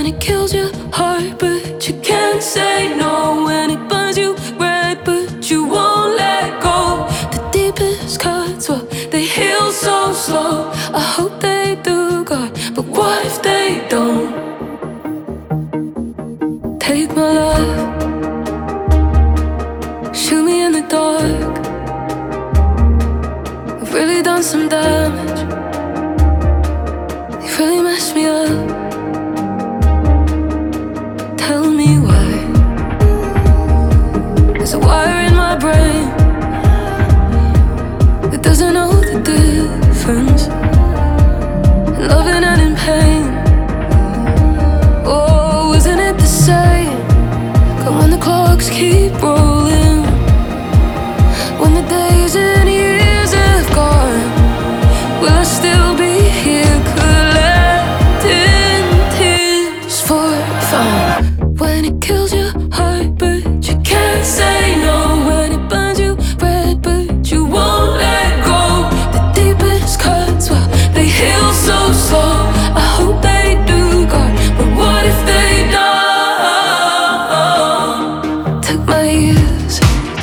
it kills your heart, but you can't say no. When it burns you red, but you won't let go. The deepest cuts, well, they heal so slow. I hope they do, God, but what if they don't? Take my love, shoot me in the dark. I've really done some damage. You've really messed me up. Tell me why. There's a wire in my brain that doesn't know the difference in loving and in pain. Oh, isn't it the same? Come when the clocks keep rolling, when the days and years have gone, will I still be here collecting tears for fun? When it kills your heart, but you can't say no. When it burns you red, but you won't let go. The deepest cuts, well, they heal so slow. I hope they do, God, but what if they don't? Took my years,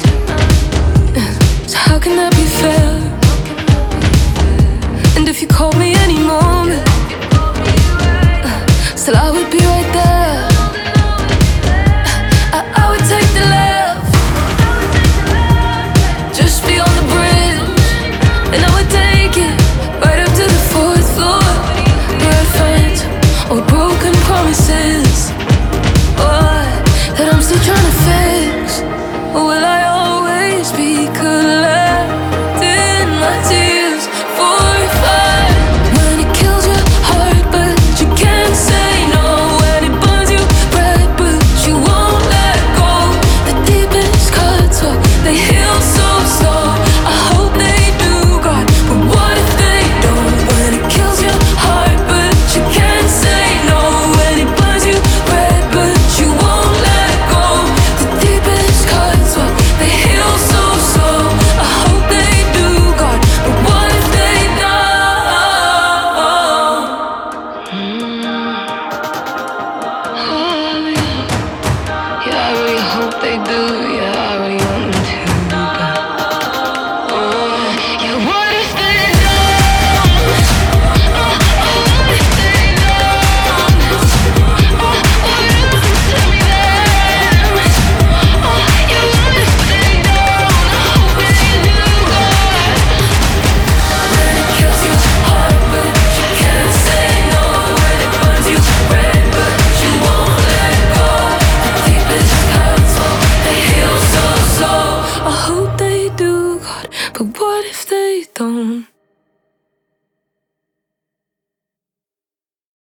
so how can that be fair? And if you called me any moment, still I would be right there. I would take the left, just beyond the bridge, and I would take it right up to the fourth floor, where I'd find old broken promises, that I'm still trying to fix. Or will I always be collecting my tears for fun? When it kills your heart, but you can't say no. When it burns you red, but you won't let go. The deepest cuts, well, they heal so slow. I hope they do, God, but what if they don't? When it kills your heart, but you can't say no. When it burns you red, but you won't let go. The deepest cuts, well, they heal so slow. I hope they do, God, but what if they don't? Yeah, I really hope they do. Yeah, I really want them to. Yeah, what if they don't? What if they don't? What if tell me that? Yeah, what if they don't? I hope they do, God. When it kills your heart, but you can't say no. When it burns you red, but you won't let go. The deepest cuts, well, they heal so slow. I hope they do, God, but what if they don't?